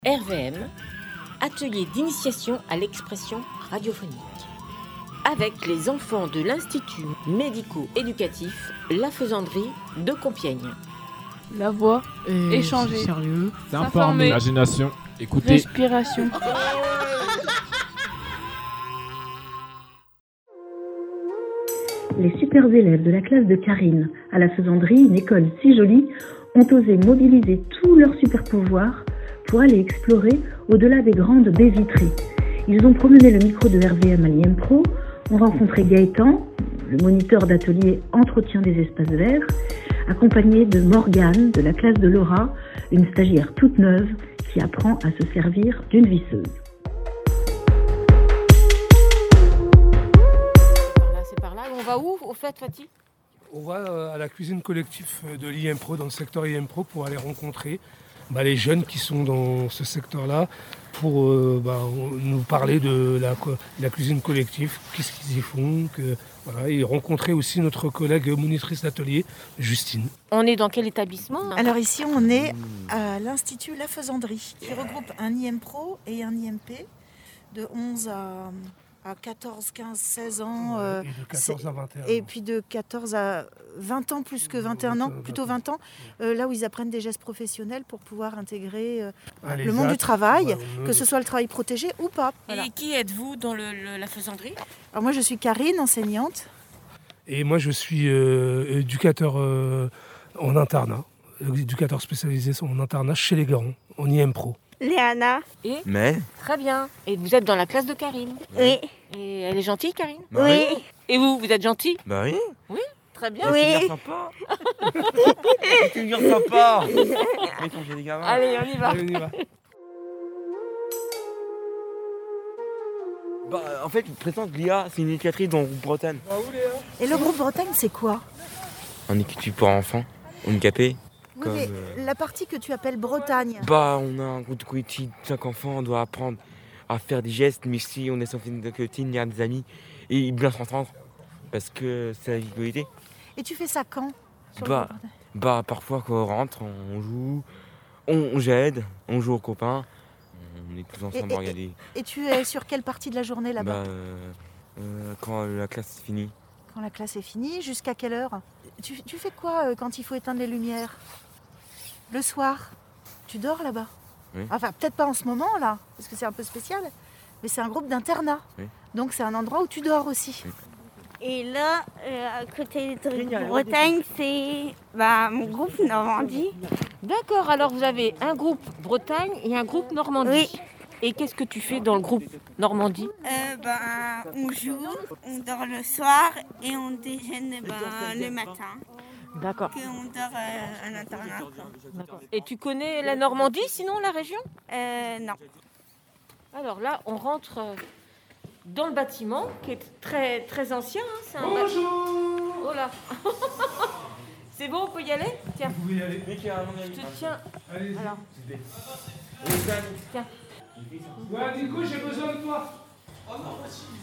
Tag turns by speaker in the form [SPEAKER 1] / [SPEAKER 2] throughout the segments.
[SPEAKER 1] RVM, atelier d'initiation à l'expression radiophonique. Avec les enfants de l'Institut médico-éducatif La Faisanderie de Compiègne.
[SPEAKER 2] La voix, échanger,
[SPEAKER 3] sérieux,
[SPEAKER 2] s'informer,
[SPEAKER 3] imagination, écouter,
[SPEAKER 2] respiration.
[SPEAKER 4] Les super élèves de la classe de Karine à La Faisanderie, une école si jolie, ont osé mobiliser tous leurs super pouvoirs pour aller explorer au-delà des grandes baies vitrées. Ils ont promené le micro de RVM à l'IMPRO, ont rencontré Gaëtan, le moniteur d'atelier entretien des espaces verts, accompagné de Morgane de la classe de Laura, une stagiaire toute neuve qui apprend à se servir d'une visseuse.
[SPEAKER 1] C'est par là. On va où, au fait, Fatih ?
[SPEAKER 5] On va à la cuisine collective de l'IMPRO, dans le secteur IMPRO, pour aller rencontrer les jeunes qui sont dans ce secteur-là, pour nous parler de la cuisine collective, qu'est-ce qu'ils y font, et rencontrer aussi notre collègue monitrice d'atelier, Justine.
[SPEAKER 1] On est dans quel établissement ?
[SPEAKER 6] Alors ici, on est à l'Institut La Faisanderie, qui regroupe un IMPRO et un IMP de 11 à 14, 15, 16 ans.
[SPEAKER 5] Et de 14 à 21 ans.
[SPEAKER 6] Et puis de 14 à 20 ans, plus que 21 ans, plutôt 20 ans, là où ils apprennent des gestes professionnels pour pouvoir intégrer le monde du travail, que ce soit le travail protégé ou pas. Voilà.
[SPEAKER 1] Et qui êtes-vous dans la Faisanderie ?
[SPEAKER 6] Alors moi, je suis Karine, enseignante.
[SPEAKER 5] Et moi, je suis éducateur en internat, éducateur spécialisé en internat chez les Garons, en IMPRO.
[SPEAKER 7] Léana.
[SPEAKER 1] Et
[SPEAKER 8] Mais
[SPEAKER 1] Très bien. Et vous êtes dans la classe de Karine ?
[SPEAKER 7] Oui.
[SPEAKER 1] Et elle est gentille, Karine ?
[SPEAKER 7] Oui.
[SPEAKER 1] Et vous êtes gentil ?
[SPEAKER 8] Bah oui.
[SPEAKER 1] Très bien.
[SPEAKER 7] Oui.
[SPEAKER 8] C'est sympa. C'est bien sympa. Mais quand j'ai des gamins.
[SPEAKER 1] Allez, on y va.
[SPEAKER 5] Allez, on y va.
[SPEAKER 8] En fait, je présente Lia, c'est une éducatrice dans le groupe Bretagne.
[SPEAKER 6] Et le groupe Bretagne, c'est quoi ?
[SPEAKER 8] En équipe pour enfants, handicapés.
[SPEAKER 6] Oui,
[SPEAKER 8] Comme,
[SPEAKER 6] mais la partie que tu appelles Bretagne.
[SPEAKER 8] On a un groupe de collectif, 5 enfants, on doit apprendre à faire des gestes, mais si on est sans fin de collectif, il y a des amis, et bien s'entendre, parce que c'est la vitalité.
[SPEAKER 6] Et tu fais ça quand sur le groupe Bretagne ?
[SPEAKER 8] Parfois quand on rentre, on joue, on j'aide, on joue aux copains, on est tous ensemble à regarder.
[SPEAKER 6] Et tu es sur quelle partie de la journée là-bas ?
[SPEAKER 8] Quand la classe est finie.
[SPEAKER 6] Quand la classe est finie, jusqu'à quelle heure ? Tu fais quoi quand il faut éteindre les lumières ? Le soir ? Tu dors là-bas ?
[SPEAKER 8] Oui.
[SPEAKER 6] Enfin, peut-être pas en ce moment là, parce que c'est un peu spécial, mais c'est un groupe d'internat.
[SPEAKER 8] Oui.
[SPEAKER 6] Donc c'est un endroit où tu dors aussi.
[SPEAKER 8] Oui.
[SPEAKER 7] Et là, à côté de Bretagne, c'est mon groupe Normandie.
[SPEAKER 1] D'accord, alors vous avez un groupe Bretagne et un groupe Normandie.
[SPEAKER 7] Oui.
[SPEAKER 1] Et qu'est-ce que tu fais dans le groupe Normandie ?
[SPEAKER 7] On joue, on dort le soir et on déjeune le matin.
[SPEAKER 1] D'accord.
[SPEAKER 7] Et on dort à l'internat.
[SPEAKER 1] Et tu connais la Normandie, sinon, la région ?
[SPEAKER 7] Non.
[SPEAKER 1] Alors là, on rentre dans le bâtiment, qui est très, très ancien. Hein, c'est un
[SPEAKER 5] Bonjour.
[SPEAKER 1] Oh là. C'est bon, on peut y aller ? Tiens,
[SPEAKER 5] Vous pouvez y aller.
[SPEAKER 1] je te tiens.
[SPEAKER 5] Allez-y.
[SPEAKER 1] Alors, tiens.
[SPEAKER 5] Ouais, Nico, j'ai besoin de toi. Oh non,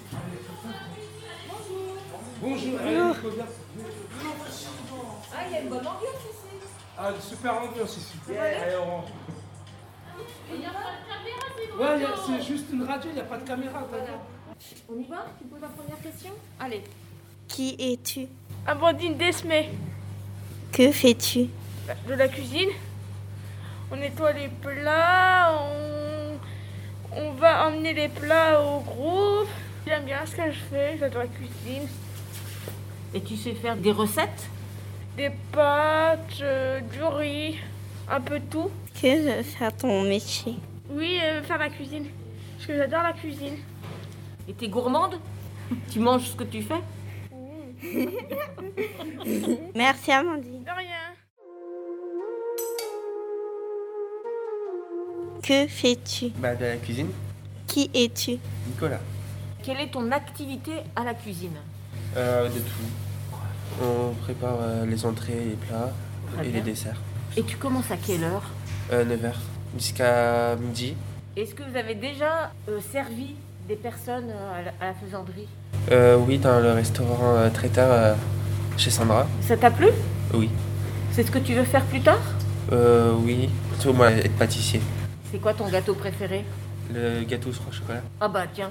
[SPEAKER 5] Bonjour. Allez, Nico, viens.
[SPEAKER 1] Ah, il y a une bonne ambiance ici.
[SPEAKER 5] Ah, super ambiance ici. Allez, on rentre.
[SPEAKER 1] Il n'y a pas de caméra,
[SPEAKER 5] Ouais, c'est juste une radio, il n'y a pas de caméra.
[SPEAKER 1] On y va ? Tu poses la première question ? Allez.
[SPEAKER 7] Qui es-tu ?
[SPEAKER 2] Amandine Desmé,
[SPEAKER 7] Que fais-tu ?
[SPEAKER 2] de la cuisine. On nettoie les plats, on va emmener les plats au groupe. J'aime bien ce que je fais, j'adore la cuisine.
[SPEAKER 1] Et tu sais faire des recettes ?
[SPEAKER 2] Des pâtes, du riz, un peu de tout.
[SPEAKER 7] Que veut faire ton métier ?
[SPEAKER 2] Oui, faire la cuisine, parce que j'adore la cuisine.
[SPEAKER 1] Et t'es gourmande ? Tu manges ce que tu fais ?
[SPEAKER 7] Merci Amandine.
[SPEAKER 2] De rien.
[SPEAKER 7] Que fais-tu ?
[SPEAKER 8] De la cuisine,
[SPEAKER 7] Qui es-tu ?
[SPEAKER 8] Nicolas.
[SPEAKER 1] Quelle est ton activité à la cuisine ?
[SPEAKER 9] De tout. On prépare les entrées, les plats
[SPEAKER 1] Très
[SPEAKER 9] et
[SPEAKER 1] bien.
[SPEAKER 9] les desserts.
[SPEAKER 1] Et tu commences à quelle heure ?
[SPEAKER 9] 9h jusqu'à midi.
[SPEAKER 1] Est-ce que vous avez déjà servi des personnes à la Faisanderie ?
[SPEAKER 9] Oui, dans le restaurant traiteur chez Sandra.
[SPEAKER 1] Ça t'a plu ?
[SPEAKER 9] Oui.
[SPEAKER 1] C'est ce que tu veux faire plus tard ?
[SPEAKER 9] Oui, plutôt moi être pâtissier.
[SPEAKER 1] C'est quoi ton gâteau préféré?
[SPEAKER 9] Le gâteau au chocolat.
[SPEAKER 1] Ah bah tiens.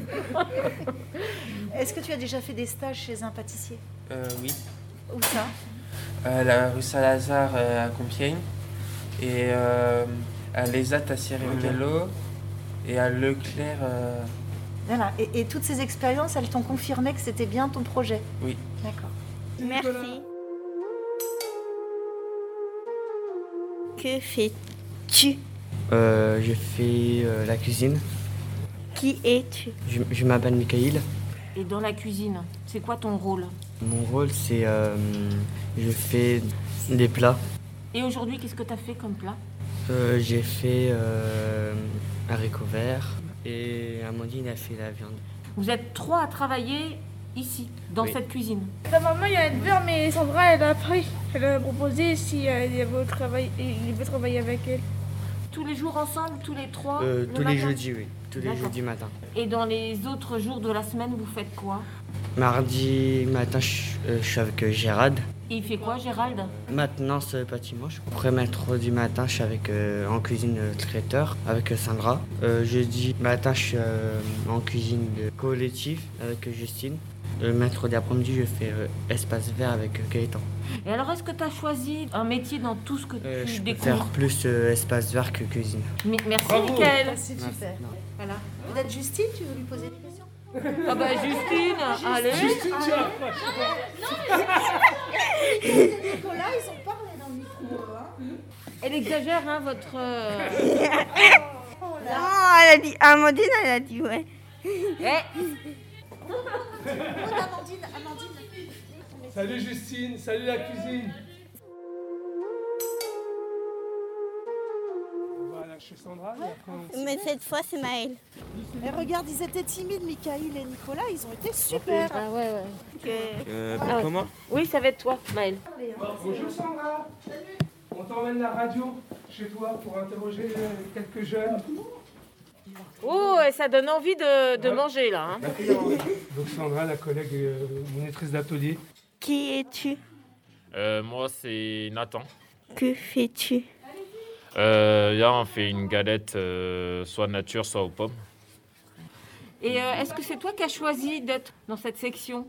[SPEAKER 6] Est-ce que tu as déjà fait des stages chez un pâtissier?
[SPEAKER 9] Oui.
[SPEAKER 6] Où ça?
[SPEAKER 9] La rue Saint-Lazare à Compiègne. Et à l'ESAT à Sierre-Gallo. Et à Leclerc.
[SPEAKER 6] Voilà. Et toutes ces expériences, elles t'ont confirmé que c'était bien ton projet?
[SPEAKER 9] Oui.
[SPEAKER 6] D'accord.
[SPEAKER 7] Merci. Que fais-tu?
[SPEAKER 3] Je fais la cuisine.
[SPEAKER 7] Qui es-tu?
[SPEAKER 3] Je m'appelle Mikaïl.
[SPEAKER 1] Et dans la cuisine, c'est quoi ton rôle?
[SPEAKER 3] Mon rôle, c'est je fais des plats.
[SPEAKER 1] Et aujourd'hui, qu'est-ce que tu as fait comme plat?
[SPEAKER 3] J'ai fait haricots verts et Amandine a fait la viande.
[SPEAKER 1] Vous êtes 3 à travailler ici, dans
[SPEAKER 3] Oui.
[SPEAKER 1] cette cuisine.
[SPEAKER 2] Normalement, il y a une verre, mais Sandra, elle a pris. Elle a proposé si il veut travailler avec elle.
[SPEAKER 1] Tous les jours ensemble, tous les 3
[SPEAKER 3] Tous les jeudis, oui. Tous les
[SPEAKER 1] D'accord.
[SPEAKER 3] jeudis matin.
[SPEAKER 1] Et dans les autres jours de la semaine, vous faites quoi?
[SPEAKER 3] Mardi matin, je suis avec Gérald.
[SPEAKER 1] Et il fait quoi, Gérald?
[SPEAKER 3] Maintenance bâtiment. Après mercredi matin, je suis avec en cuisine traiteur avec Sandra. Jeudi matin, je suis en cuisine de collectif avec Justine. Mercredi après-midi, je fais espace vert avec Gaëtan.
[SPEAKER 1] Et alors, est-ce que tu as choisi un métier dans tout ce que tu
[SPEAKER 3] Je
[SPEAKER 1] découvres?
[SPEAKER 3] préfère plus espace vert que cuisine.
[SPEAKER 1] Merci,
[SPEAKER 5] Bravo.
[SPEAKER 1] Mickaël.
[SPEAKER 6] C'est super.
[SPEAKER 3] Non.
[SPEAKER 6] Voilà. Peut-être Justine, tu veux lui poser des questions?
[SPEAKER 1] Ah bah, Justine, allez.
[SPEAKER 5] Justine, tu as
[SPEAKER 6] Nicolas, ils ont parlé dans le micro. Hein.
[SPEAKER 1] Elle exagère, hein, votre...
[SPEAKER 7] Non, elle a dit, Amandine, elle a dit ouais.
[SPEAKER 6] Amandine.
[SPEAKER 5] Salut Justine, salut la cuisine. Voilà, chez Sandra, et après on...
[SPEAKER 7] Mais cette fois, c'est Maëlle.
[SPEAKER 6] Et regarde, ils étaient timides, Mikaïl et Nicolas, ils ont été super.
[SPEAKER 1] Ah ouais.
[SPEAKER 8] Comment?
[SPEAKER 1] Oui, ça va être toi, Maëlle.
[SPEAKER 5] Bonjour Sandra. On t'emmène la radio chez toi pour interroger quelques jeunes.
[SPEAKER 1] Oh, et ça donne envie de manger, là. Hein.
[SPEAKER 5] Donc Sandra, la collègue monitrice d'atelier.
[SPEAKER 7] Qui es-tu?
[SPEAKER 10] Moi, c'est Nathan.
[SPEAKER 7] Que fais-tu?
[SPEAKER 10] Là, on fait une galette soit nature, soit aux pommes.
[SPEAKER 1] Et est-ce que c'est toi qui as choisi d'être dans cette section?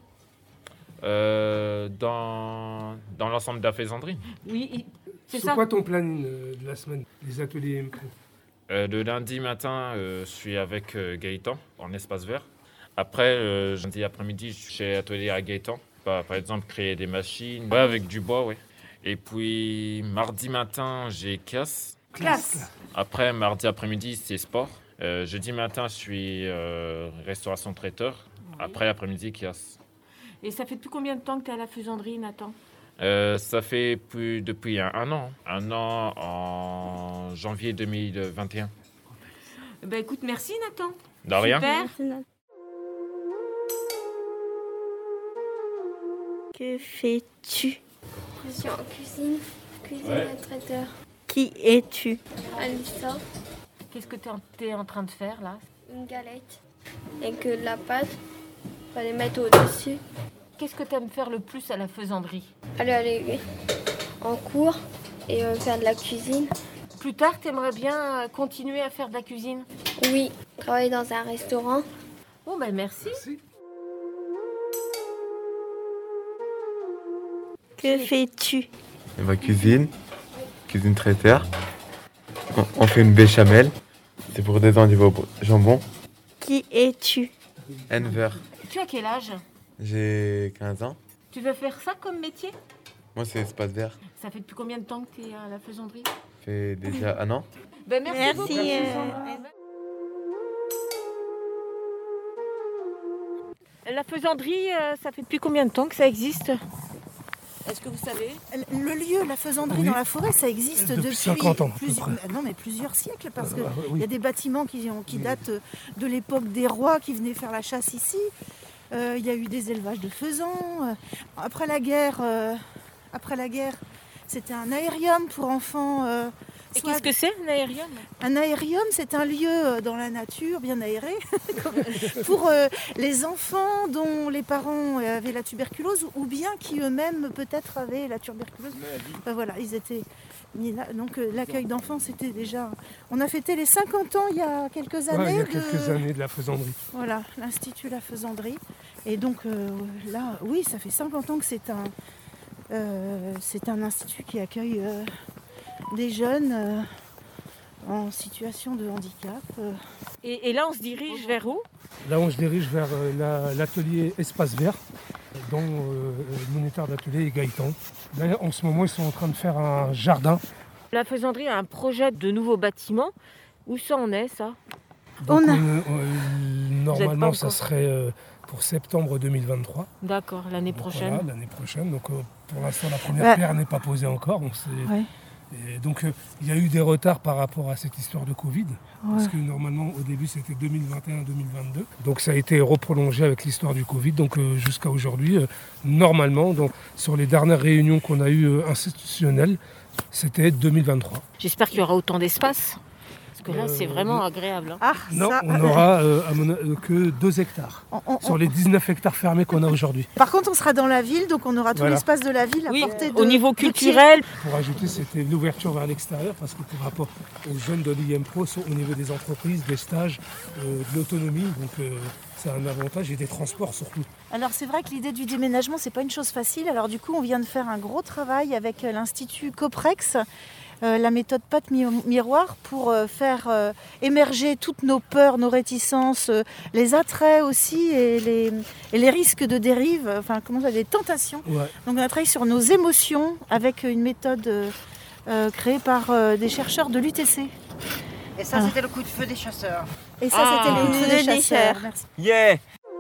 [SPEAKER 10] Dans l'ensemble de la faisanderie.
[SPEAKER 1] Oui, c'est
[SPEAKER 5] C'est
[SPEAKER 1] ça.
[SPEAKER 5] quoi ton planning de la semaine, les ateliers MPro?
[SPEAKER 10] Le lundi matin, je suis avec Gaëtan en espace vert. Après, lundi après-midi, je suis chez Atelier à Gaëtan. Par exemple, créer des machines avec du bois, ouais. Et puis, mardi matin, j'ai classe. Après, mardi après-midi, c'est sport. Jeudi matin, je suis restauration traiteur.
[SPEAKER 1] Oui.
[SPEAKER 10] Après, l'après-midi, classe.
[SPEAKER 1] Et ça fait depuis combien de temps que tu es à la faisanderie, Nathan?
[SPEAKER 10] Ça fait depuis un an. Un an en janvier 2021.
[SPEAKER 1] Ben écoute, merci, Nathan.
[SPEAKER 10] De rien.
[SPEAKER 1] Super.
[SPEAKER 7] Que fais-tu?
[SPEAKER 11] Je suis en cuisine traiteur.
[SPEAKER 7] Qui es-tu?
[SPEAKER 11] Alissa,
[SPEAKER 1] Qu'est-ce que tu es en train de faire, là?
[SPEAKER 11] une galette avec de la pâte. On va les mettre au-dessus.
[SPEAKER 1] Qu'est-ce que tu aimes faire le plus à la faisanderie?
[SPEAKER 11] Aller en cours et faire de la cuisine.
[SPEAKER 1] Plus tard, tu aimerais bien continuer à faire de la cuisine?
[SPEAKER 11] Oui, travailler dans un restaurant.
[SPEAKER 1] Bon, ben merci.
[SPEAKER 5] Merci.
[SPEAKER 7] Que fais-tu?
[SPEAKER 12] Ma cuisine traiteur. On fait une béchamel. C'est pour des endives au jambon.
[SPEAKER 7] Qui es-tu?
[SPEAKER 12] Enver.
[SPEAKER 1] Tu as quel âge?
[SPEAKER 12] J'ai 15 ans.
[SPEAKER 1] Tu veux faire ça comme métier?
[SPEAKER 12] Moi, c'est espace vert.
[SPEAKER 1] Ça fait depuis combien de temps que tu es à la faisanderie?
[SPEAKER 12] Ça fait déjà un an.
[SPEAKER 1] Ben merci,
[SPEAKER 7] Merci,
[SPEAKER 1] beaucoup. La faisanderie, ça fait depuis combien de temps que ça existe? Est-ce que vous savez?
[SPEAKER 6] Le lieu, la faisanderie
[SPEAKER 5] Oui.
[SPEAKER 6] dans la forêt, ça existe
[SPEAKER 5] Depuis 50 ans, à peu près.
[SPEAKER 6] non, mais plusieurs siècles, parce qu'il
[SPEAKER 5] Oui.
[SPEAKER 6] y a des bâtiments qui datent de l'époque des rois qui venaient faire la chasse ici. Il y a eu des élevages de faisans. Après la guerre, c'était un aérium pour enfants.
[SPEAKER 1] Et qu'est-ce que c'est, un aérium?
[SPEAKER 6] Un aérium, c'est un lieu dans la nature, bien aéré, pour les enfants dont les parents avaient la tuberculose ou bien qui eux-mêmes peut-être avaient la tuberculose. Enfin, voilà, ils étaient Donc l'accueil d'enfants, c'était déjà... On a fêté les 50 ans il y a quelques années.
[SPEAKER 5] Il y a quelques années de la Faisanderie.
[SPEAKER 6] Voilà, l'Institut La Faisanderie. Et donc là, oui, ça fait 50 ans que c'est un institut qui accueille des jeunes en situation de handicap.
[SPEAKER 1] Et là, on se dirige vers où?
[SPEAKER 5] Là, on se dirige vers l'atelier Espace Vert, dont le moniteur d'atelier est Gaëtan. Là, en ce moment, ils sont en train de faire un jardin.
[SPEAKER 1] La Faisanderie a un projet de nouveau bâtiment. Où ça en est, ça?
[SPEAKER 5] Donc, normalement, ça serait pour septembre 2023.
[SPEAKER 1] D'accord, l'année prochaine.
[SPEAKER 5] Voilà, l'année prochaine. Donc, pour l'instant, la première pierre n'est pas posée encore. Et donc, il y a eu des retards par rapport à cette histoire de Covid. Parce que normalement, au début, c'était 2021-2022. Donc, ça a été reprolongé avec l'histoire du Covid. Donc, jusqu'à aujourd'hui, normalement, donc, sur les dernières réunions qu'on a eues institutionnelles, c'était 2023.
[SPEAKER 1] J'espère qu'il y aura autant d'espace. Parce que là, c'est vraiment agréable. Hein.
[SPEAKER 5] Non, on n'aura que 2 hectares sur les 19 hectares fermés qu'on a aujourd'hui.
[SPEAKER 6] Par contre, on sera dans la ville, donc on aura tout l'espace de la ville à portée de...
[SPEAKER 1] Au niveau culturel.
[SPEAKER 5] Pour ajouter, c'était l'ouverture vers l'extérieur, parce que par rapport aux jeunes de l'IM-Pro, au niveau des entreprises, des stages, de l'autonomie, donc c'est un avantage, et des transports surtout.
[SPEAKER 6] Alors c'est vrai que l'idée du déménagement, c'est pas une chose facile. Alors du coup, on vient de faire un gros travail avec l'Institut Coprex, la méthode pâte miroir, pour faire émerger toutes nos peurs, nos réticences, les attraits aussi et les risques de dérive, enfin comment ça, les tentations. Donc on a travaillé sur nos émotions avec une méthode créée par des chercheurs de l'UTC.
[SPEAKER 13] Et ça, c'était le coup de feu des chasseurs.
[SPEAKER 6] Et ça, c'était le coup de feu des chasseurs. Merci.
[SPEAKER 8] Yeah.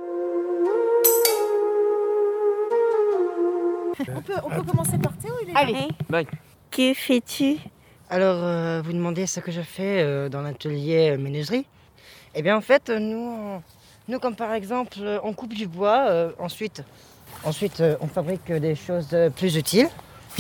[SPEAKER 6] On peut commencer par Théo, il est
[SPEAKER 1] Allez,
[SPEAKER 8] bye.
[SPEAKER 7] Que fais-tu?
[SPEAKER 13] Alors, vous demandez ce que je fais dans l'atelier menuiserie. Eh bien, en fait, nous, comme par exemple, on coupe du bois, ensuite on fabrique des choses plus utiles.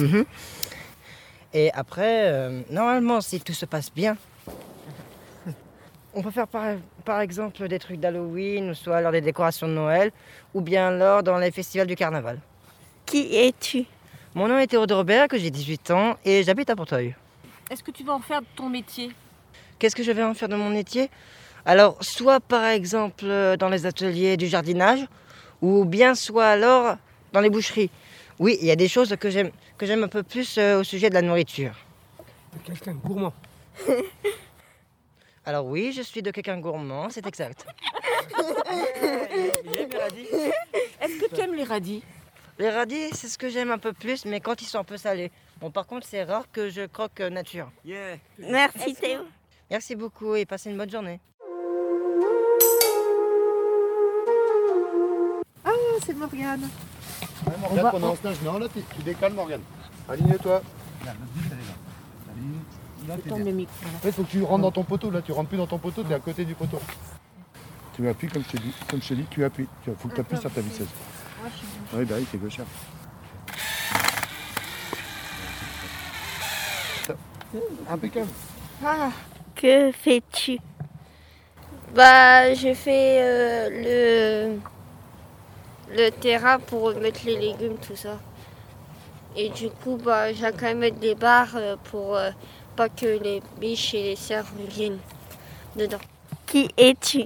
[SPEAKER 13] Et après, normalement, si tout se passe bien, on peut faire par exemple des trucs d'Halloween, ou soit lors des décorations de Noël, ou bien lors dans les festivals du carnaval.
[SPEAKER 7] Qui es-tu?
[SPEAKER 13] Mon nom est Théodore Berg, j'ai 18 ans et j'habite à Porteuil.
[SPEAKER 1] est-ce que tu vas en faire de ton métier?
[SPEAKER 13] Qu'est-ce que je vais en faire de mon métier? Alors, soit par exemple dans les ateliers du jardinage, ou bien soit alors dans les boucheries. Oui, il y a des choses que j'aime un peu plus au sujet de la nourriture.
[SPEAKER 5] De quelqu'un de gourmand.
[SPEAKER 13] Alors oui, je suis de quelqu'un gourmand, c'est exact.
[SPEAKER 1] Est-ce que tu aimes les radis?
[SPEAKER 13] Les radis, c'est ce que j'aime un peu plus, mais quand ils sont un peu salés. Bon, par contre, c'est rare que je croque nature.
[SPEAKER 8] Yeah.
[SPEAKER 7] Merci Théo.
[SPEAKER 13] Merci beaucoup et passez une bonne journée.
[SPEAKER 6] Ah, c'est Morgane.
[SPEAKER 14] Ouais, Morgane, on est en stage. Non, là, tu décales, Morgane. Aligne-toi. Là, t'es bien. En fait, il faut que tu rentres dans ton poteau. Là, tu rentres plus dans ton poteau, tu es à côté du poteau. Tu appuies comme je t'ai dit. Comme je t'ai dit, tu appuies. Il faut que tu appuies sur ta visseuse. Oui, bah oui, t'es gauchère. Impeccable.
[SPEAKER 7] Ah, que fais-tu?
[SPEAKER 11] Bah, j'ai fait le terrain pour mettre les légumes, tout ça. Et du coup, bah, j'ai quand même mettre des barres pour pas que les biches et les cerfs viennent dedans.
[SPEAKER 7] Qui es-tu?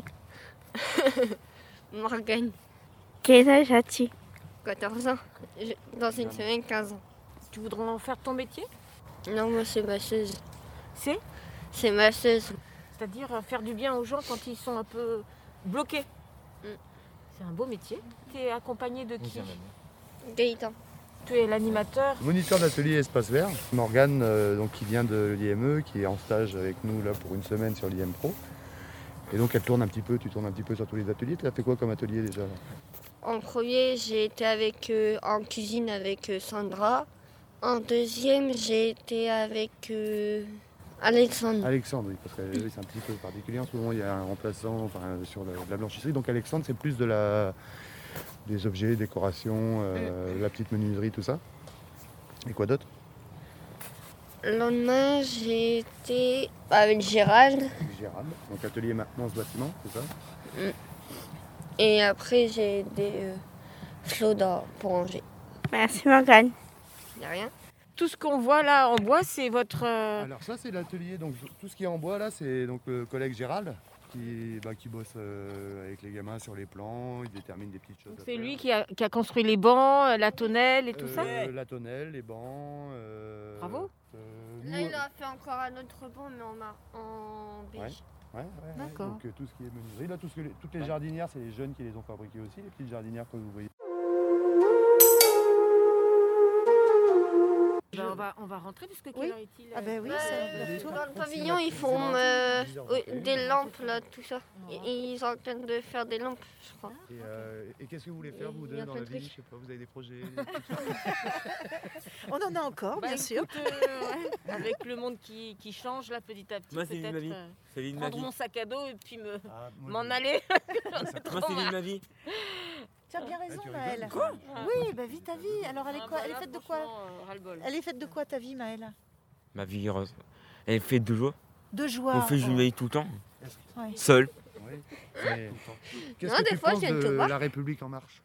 [SPEAKER 11] Morgane,
[SPEAKER 7] Quel âge as-tu?
[SPEAKER 11] 14 ans. Dans une semaine, 15 ans.
[SPEAKER 1] Tu voudrais en faire ton métier?
[SPEAKER 11] Non, moi, c'est masseuse.
[SPEAKER 1] C'est
[SPEAKER 11] masseuse.
[SPEAKER 1] C'est-à-dire faire du bien aux gens quand ils sont un peu bloqués. C'est un beau métier. Tu es accompagné de qui?
[SPEAKER 11] Gaëtan.
[SPEAKER 1] Tu es l'animateur.
[SPEAKER 14] Moniteur d'atelier Espace Vert. Morgane, donc, qui vient de l'IME, qui est en stage avec nous là, pour une semaine sur l'IM Pro. Et donc elle tourne un petit peu, tu tournes un petit peu sur tous les ateliers. Tu as fait quoi comme atelier déjà?
[SPEAKER 11] En premier, j'ai été en cuisine avec Sandra. En deuxième, j'ai été avec Alexandre.
[SPEAKER 14] Alexandre, oui, parce que c'est un petit peu particulier. En ce moment, il y a un remplaçant sur la blanchisserie. Donc Alexandre, c'est plus des objets, décorations, la petite menuiserie, tout ça. Et quoi d'autre?
[SPEAKER 11] Le lendemain, j'ai été avec Gérald.
[SPEAKER 14] Gérald, donc atelier maintenance bâtiment, c'est ça?
[SPEAKER 11] Et après, j'ai des flots d'or pour ranger.
[SPEAKER 7] Merci Morgane.
[SPEAKER 11] Y'a rien.
[SPEAKER 1] tout ce qu'on voit là en bois, c'est votre...
[SPEAKER 14] Alors ça, c'est l'atelier. Donc tout ce qui est en bois là, c'est donc le collègue Gérald qui bosse avec les gamins sur les plans. Il détermine des petites choses.
[SPEAKER 1] C'est lui qui a construit les bancs, la tonnelle et tout ça.
[SPEAKER 14] La tonnelle, les bancs.
[SPEAKER 1] Bravo.
[SPEAKER 11] Là, il a fait encore un autre banc, mais en beige.
[SPEAKER 14] Ouais.
[SPEAKER 1] D'accord.
[SPEAKER 14] Donc tout ce qui est menuiserie, là, toutes les jardinières, c'est les jeunes qui les ont fabriquées aussi, les petites jardinières que vous voyez.
[SPEAKER 1] On va rentrer parce que quelle heure est-il?
[SPEAKER 6] Ah ben oui,
[SPEAKER 11] dans le pavillon, ils font des lampes, là, tout ça. Ils sont en train de faire des lampes, je crois.
[SPEAKER 14] Et qu'est-ce que vous voulez faire, vous deux, dans la vie? Je sais pas, vous avez des projets?
[SPEAKER 6] On en a encore, bien sûr.
[SPEAKER 1] Avec le monde qui change là petit à petit,
[SPEAKER 8] moi, c'est l'île de ma vie. C'est l'île de ma
[SPEAKER 1] prendre
[SPEAKER 8] vie.
[SPEAKER 1] mon sac à dos et puis m'en aller.
[SPEAKER 8] Moi, c'est l'île de ma vie.
[SPEAKER 6] Tu as bien raison, Maëlle. Quoi? Oui, bah vis ta vie. Alors, elle est quoi? Elle est faite de quoi? Elle est faite de quoi, ta vie, Maëlle?
[SPEAKER 8] Ma vie, elle est faite de joie.
[SPEAKER 6] De joie.
[SPEAKER 8] On fait jouer tout le temps.
[SPEAKER 6] Ouais.
[SPEAKER 8] Seul.
[SPEAKER 14] Oui. Qu'est-ce que tu penses de La République En Marche?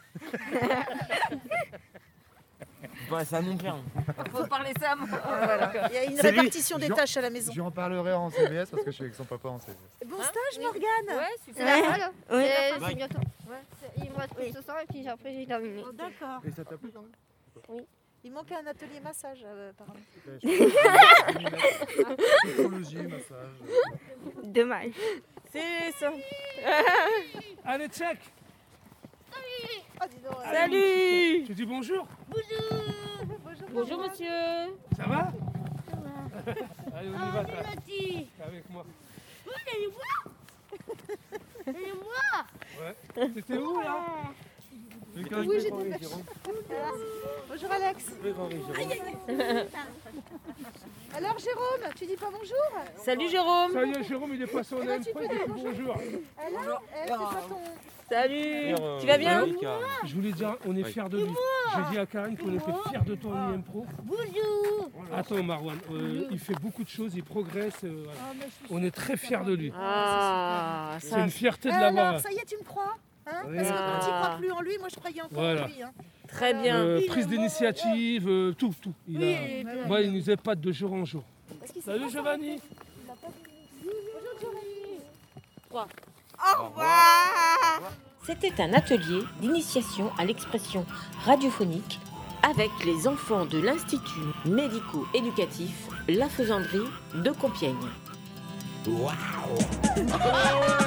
[SPEAKER 8] Bah, c'est à mon père.
[SPEAKER 1] Faut parler ça à moi.
[SPEAKER 6] Voilà. Il y a une répartition des tâches à la maison.
[SPEAKER 14] Je lui en parlerai en CBS parce que je suis avec son papa en CBS.
[SPEAKER 6] Bon stage, Morgane.
[SPEAKER 11] Ouais,
[SPEAKER 1] super.
[SPEAKER 11] C'est bientôt. Il me reste plus ce soir et puis après j'ai terminé.
[SPEAKER 6] Oh, d'accord.
[SPEAKER 14] Et ça t'a plu quand même?
[SPEAKER 11] Oui.
[SPEAKER 6] Il manquait un atelier massage, apparemment.
[SPEAKER 14] Psychologie, massage.
[SPEAKER 11] Dommage.
[SPEAKER 1] C'est ça.
[SPEAKER 5] Allez, check.
[SPEAKER 1] Salut.
[SPEAKER 5] Tu dis bonjour?
[SPEAKER 1] Bonjour monsieur.
[SPEAKER 5] Ça va? Allez, on y va. Avec moi. Ouais. T'étais où là?
[SPEAKER 6] Oui, j'étais Bonjour Alex. Alors Jérôme, tu dis pas bonjour?
[SPEAKER 1] Salut Jérôme.
[SPEAKER 5] Ça y est, Jérôme, il est passé en M3, il dit bonjour.
[SPEAKER 6] Alors, c'est pas ton...
[SPEAKER 1] Salut. Tu vas bien?
[SPEAKER 5] Je voulais dire, on est fiers de lui. J'ai dit à Karine qu'on était fiers de toi en IM Pro.
[SPEAKER 11] Bonjour.
[SPEAKER 5] Attends Marwan, il fait beaucoup de choses, il progresse. On est très fiers de lui. C'est une fierté de l'avoir.
[SPEAKER 6] Alors, ça y est, tu me crois? Parce que quand tu crois plus en lui, moi je croyais encore en lui.
[SPEAKER 1] Très bien.
[SPEAKER 5] Prise d'initiative, tout. Moi, il nous épate de jour en jour. Salut Giovanni.
[SPEAKER 6] Bonjour Giovanni.
[SPEAKER 11] Au revoir.
[SPEAKER 1] C'était un atelier d'initiation à l'expression radiophonique avec les enfants de l'Institut médico-éducatif La Faisanderie de Compiègne.
[SPEAKER 15] Waouh.